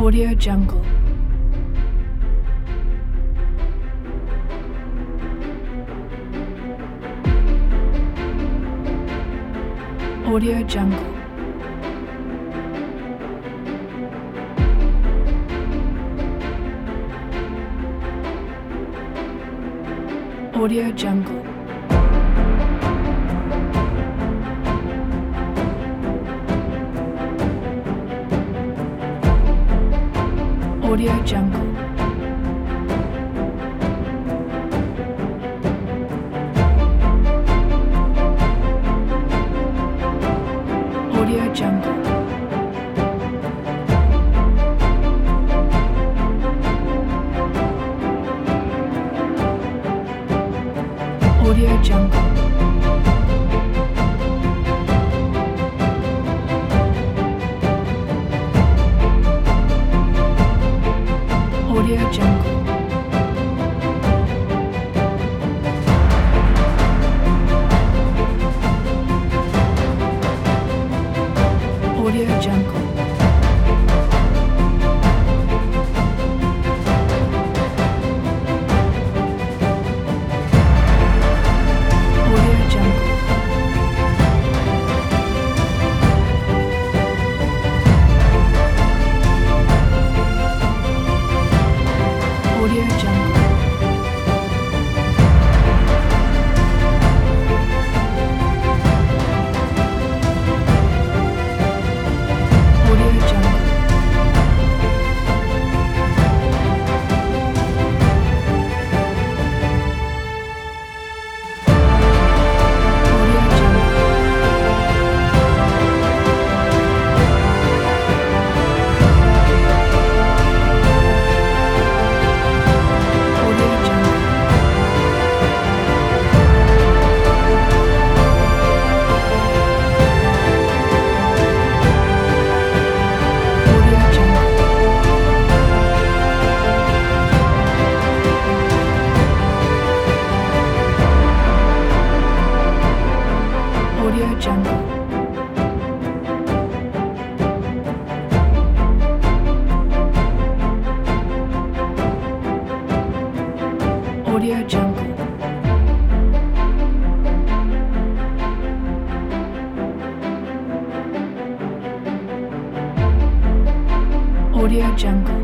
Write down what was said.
Audio Jungle. Audio Jungle. Audio Jungle. Audio Jungle. Audio Jungle. Audio Jungle. Audio Jungle. Audio Jungle. Audio Jungle. Audio Jungle. Audio Jungle. Audio Jungle. Audio Jungle. Audio Jungle. Audio Jungle. Audio Jungle. Audio Jungle.